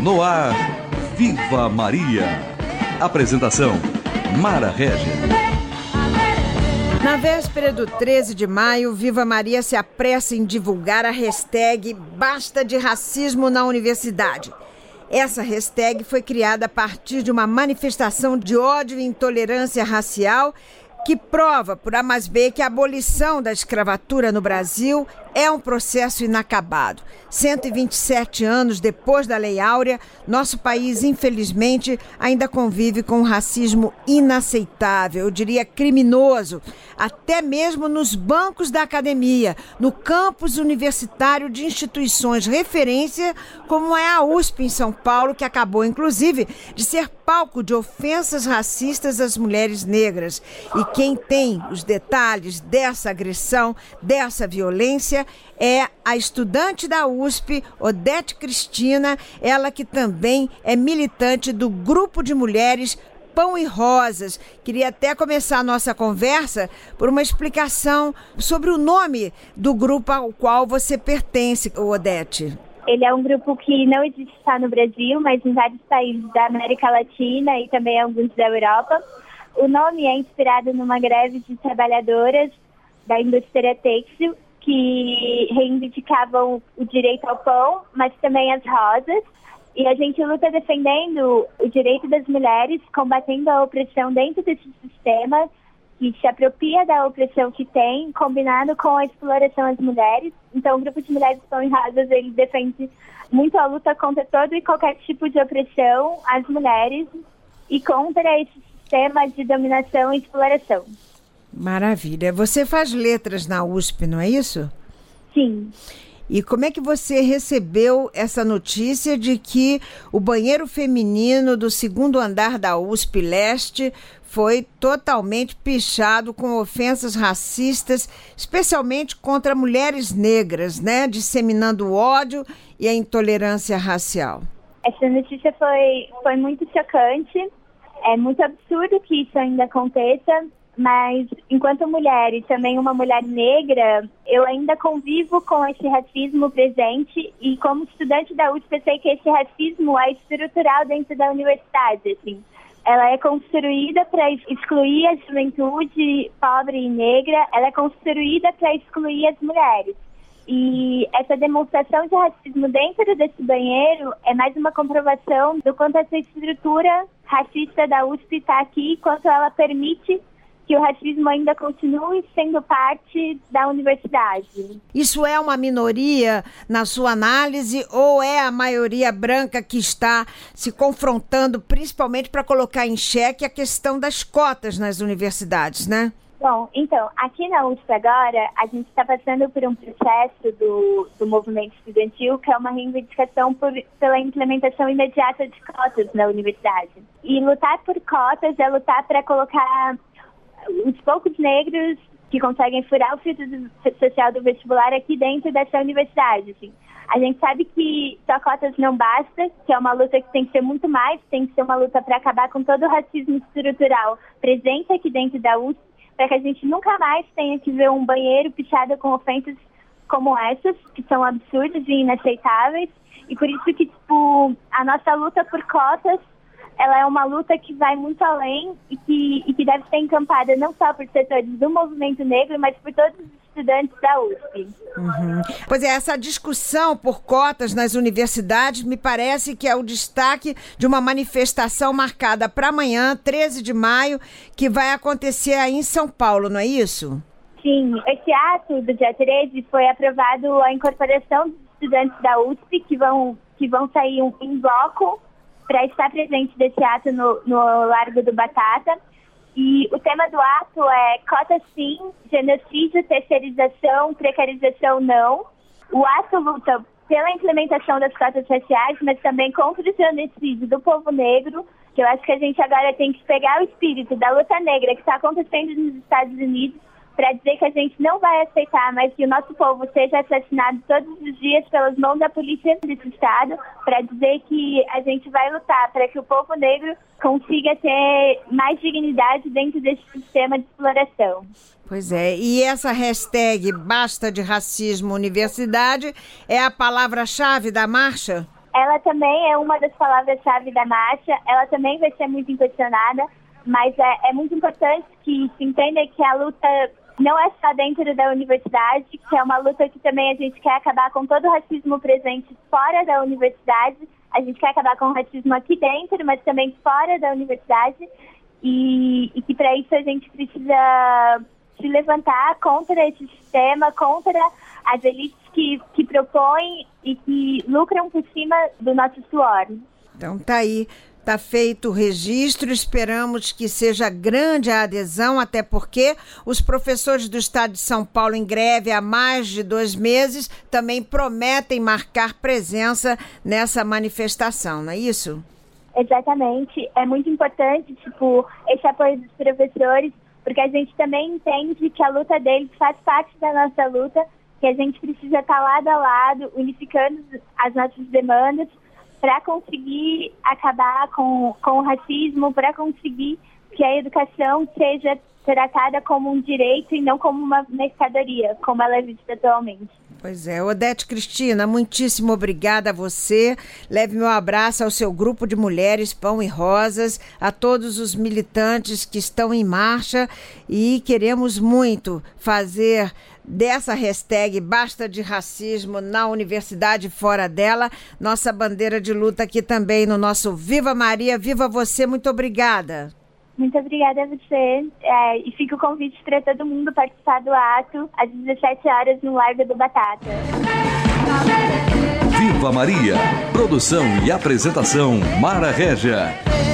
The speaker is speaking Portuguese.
No ar, Viva Maria. Apresentação, Mara Régia. Na véspera do 13 de maio, Viva Maria se apressa em divulgar a hashtag Basta de Racismo na Universidade. Essa hashtag foi criada a partir de uma manifestação de ódio e intolerância racial que prova por A mais B que a abolição da escravatura no Brasil é um processo inacabado. 127 anos depois da Lei Áurea, nosso país, infelizmente, ainda convive com um racismo inaceitável, eu diria criminoso, até mesmo nos bancos da academia, no campus universitário de instituições referência, como é a USP em São Paulo, que acabou, inclusive, de ser palco de ofensas racistas às mulheres negras. E quem tem os detalhes dessa agressão, dessa violência, é a estudante da USP, Odete Cristina, ela que também é militante do grupo de mulheres Pão e Rosas. Queria até começar a nossa conversa por uma explicação sobre o nome do grupo ao qual você pertence, Odete. Ele é um grupo que não existe só no Brasil, mas em vários países da América Latina e também alguns da Europa. O nome é inspirado numa greve de trabalhadoras da indústria têxtil que reivindicavam o direito ao pão, mas também as rosas. E a gente luta defendendo o direito das mulheres, combatendo a opressão dentro desse sistema que se apropria da opressão que tem, combinado com a exploração às mulheres. Então, o Grupo de Mulheres Pão e Rosas, ele defende muito a luta contra todo e qualquer tipo de opressão às mulheres e contra esse sistema de dominação e exploração. Maravilha. Você faz letras na USP, não é isso? Sim. E como é que você recebeu essa notícia de que o banheiro feminino do segundo andar da USP Leste foi totalmente pichado com ofensas racistas, especialmente contra mulheres negras, né? Disseminando o ódio e a intolerância racial? Essa notícia foi muito chocante. É muito absurdo que isso ainda aconteça. Mas, enquanto mulher e também uma mulher negra, eu ainda convivo com esse racismo presente e como estudante da USP, eu sei que esse racismo é estrutural dentro da universidade, assim. Ela é construída para excluir a juventude pobre e negra, ela é construída para excluir as mulheres. E essa demonstração de racismo dentro desse banheiro é mais uma comprovação do quanto essa estrutura racista da USP está aqui e quanto ela permite que o racismo ainda continue sendo parte da universidade. Isso é uma minoria na sua análise ou é a maioria branca que está se confrontando, principalmente para colocar em xeque a questão das cotas nas universidades, né? Bom, então, aqui na USP agora, a gente está passando por um processo do movimento estudantil, que é uma reivindicação pela implementação imediata de cotas na universidade. E lutar por cotas é lutar para colocar os poucos negros que conseguem furar o filtro social do vestibular aqui dentro dessa universidade. Assim. A gente sabe que só cotas não basta, que é uma luta que tem que ser muito mais, tem que ser uma luta para acabar com todo o racismo estrutural presente aqui dentro da USP, para que a gente nunca mais tenha que ver um banheiro pichado com ofensas como essas, que são absurdas e inaceitáveis. E por isso que, a nossa luta por cotas, ela é uma luta que vai muito além e que deve ser encampada não só por setores do movimento negro, mas por todos os estudantes da USP. Uhum. Pois é, essa discussão por cotas nas universidades me parece que é o destaque de uma manifestação marcada para amanhã, 13 de maio, que vai acontecer aí em São Paulo, não é isso? Sim, esse ato do dia 13 foi aprovado a incorporação dos estudantes da USP que vão sair em bloco para estar presente desse ato no Largo do Batata. E o tema do ato é cota sim, genocídio, terceirização, precarização não. O ato luta pela implementação das cotas raciais, mas também contra o genocídio do povo negro, que eu acho que a gente agora tem que pegar o espírito da luta negra que está acontecendo nos Estados Unidos para dizer que a gente não vai aceitar mais que o nosso povo seja assassinado todos os dias pelas mãos da polícia desse estado, para dizer que a gente vai lutar para que o povo negro consiga ter mais dignidade dentro desse sistema de exploração. Pois é, e essa hashtag Basta de Racismo Universidade é a palavra-chave da marcha? ela também é uma das palavras-chave da marcha, ela também vai ser muito impulsionada, mas é muito importante que se entenda que a luta não é só dentro da universidade, que é uma luta que também a gente quer acabar com todo o racismo presente fora da universidade. A gente quer acabar com o racismo aqui dentro, mas também fora da universidade. E que para isso a gente precisa se levantar contra esse sistema, contra as elites que propõem e que lucram por cima do nosso suor. Então tá aí. Está feito o registro, esperamos que seja grande a adesão, até porque os professores do estado de São Paulo em greve há mais de 2 meses também prometem marcar presença nessa manifestação, não é isso? Exatamente, é muito importante esse apoio dos professores, porque a gente também entende que a luta deles faz parte da nossa luta, que a gente precisa estar lado a lado, unificando as nossas demandas, para conseguir acabar com o racismo, para conseguir que a educação seja tratada como um direito e não como uma mercadoria, como ela é vista atualmente. Pois é, Odete Cristina, muitíssimo obrigada a você. Leve meu abraço ao seu grupo de mulheres Pão e Rosas, a todos os militantes que estão em marcha, e queremos muito fazer dessa hashtag Basta de Racismo na universidade e fora dela nossa bandeira de luta aqui também no nosso Viva Maria, Viva Você. Muito obrigada. Muito obrigada a você. E fica o convite para todo mundo participar do ato às 17 horas no Largo do Batata. Viva Maria. Produção e apresentação Mara Régia.